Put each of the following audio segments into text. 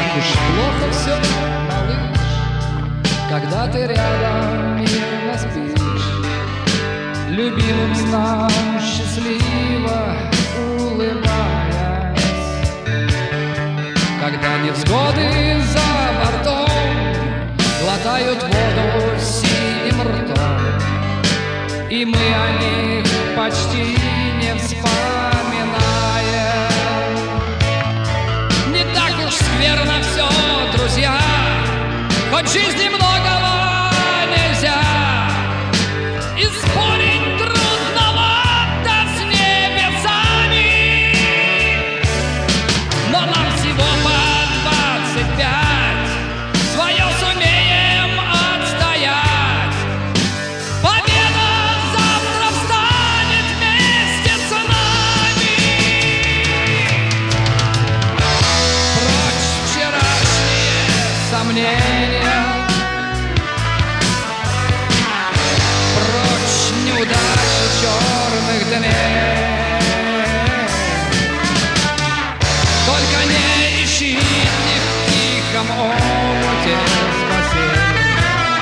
уж плохо все, малыш, когда ты рядом мирно спишь, любимым снам счастливо улыбаясь. Когда невзгоды за бортом глотают воду синим ртом, и мы о них почти не вспоминаем. Не так уж скверно все, друзья, хоть жизни многого нельзя. И спорить трудновато с небесами, но нам всего по 25, свое сумеем отстоять. Победа завтра встанет вместе с нами. Прочь вчерашние сомнения, прочь неудачи черных дней. Только не ищите в тихом омуте спасения,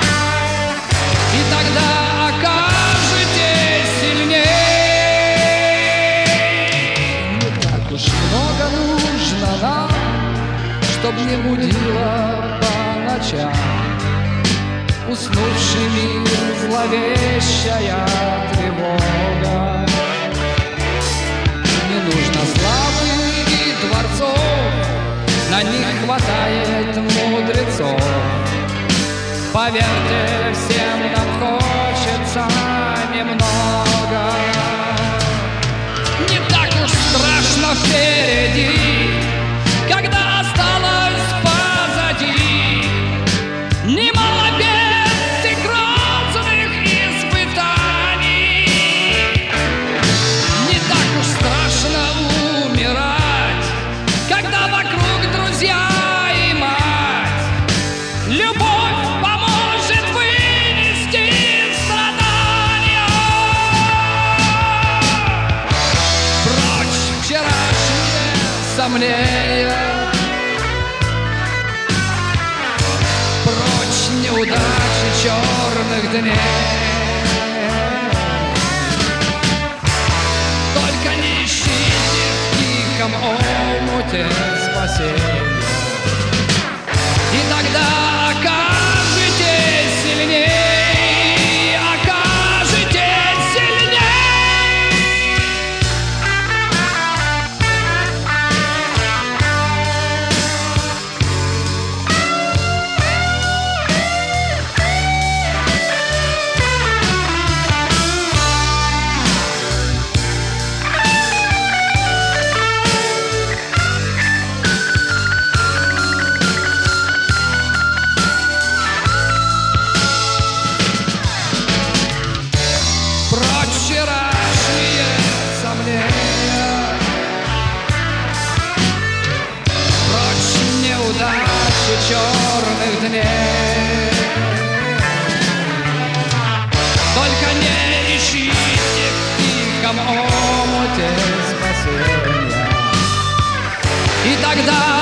и тогда окажетесь сильней. Не так уж много нужно нам, чтоб не будило по ночам уснувший мир, зловещая тревога. Не нужно славы и дворцов, на них хватает мудрецов. Поверьте, всем нам хочется немного. Не так уж страшно впереди, когда осталось позади немало бед и грозных испытаний. Не так уж страшно умирать, когда вокруг друзья и мать. Любовь поможет вынести страдания. Прочь вчерашние сомнения, прочь неудачи черных дней. Только не ищите в тихом омуте спасения, и тогда окажетесь сильней, окажетесь сильней. Прочь вчерашние сомнения, прочь неудачи черных дней. Только не ищите в тихом омуте спасения, и тогда